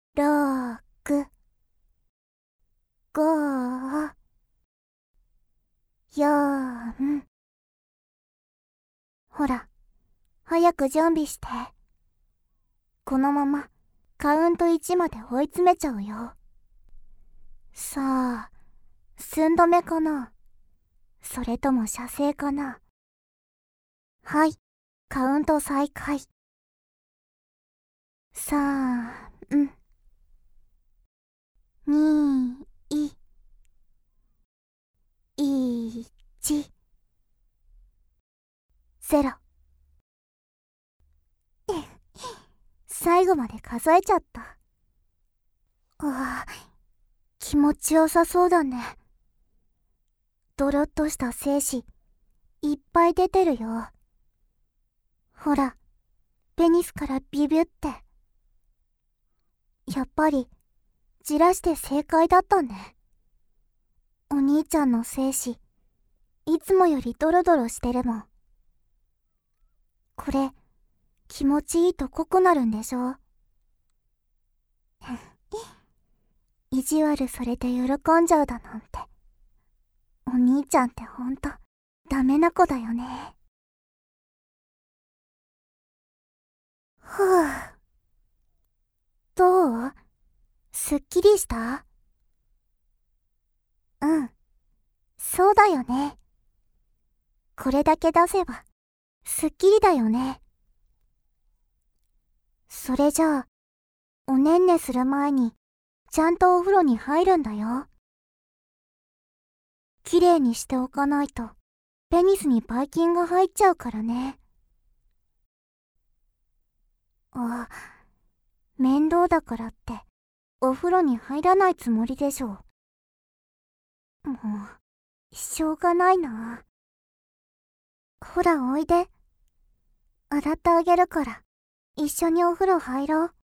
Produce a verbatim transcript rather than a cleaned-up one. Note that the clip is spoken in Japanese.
ろく、ご、よん。ほら、早く準備して。このままカウントいちまで追い詰めちゃうよ。さあ、寸止めかな、それとも射精かな。はい、カウント再開。さん、に、いち、ゼロ。最後まで数えちゃった。ああ、気持ちよさそうだね。ドロッとした精子いっぱい出てるよ。ほら、ペニスからビビュって。やっぱりじらして正解だったね。お兄ちゃんの精子いつもよりドロドロしてるもん。これ気持ちいいと濃くなるんでしょ。意地悪されて喜んじゃうだなんて。お兄ちゃんってほんとダメな子だよね。ふぅ。どう？すっきりした？うん、そうだよね。これだけ出せばすっきりだよね。それじゃあおねんねする前にちゃんとお風呂に入るんだよ。きれいにしておかないとペニスにばい菌が入っちゃうからね。あ、面倒だからってお風呂に入らないつもりでしょ。もうしょうがないな。ほらおいで、洗ってあげるから一緒にお風呂入ろう。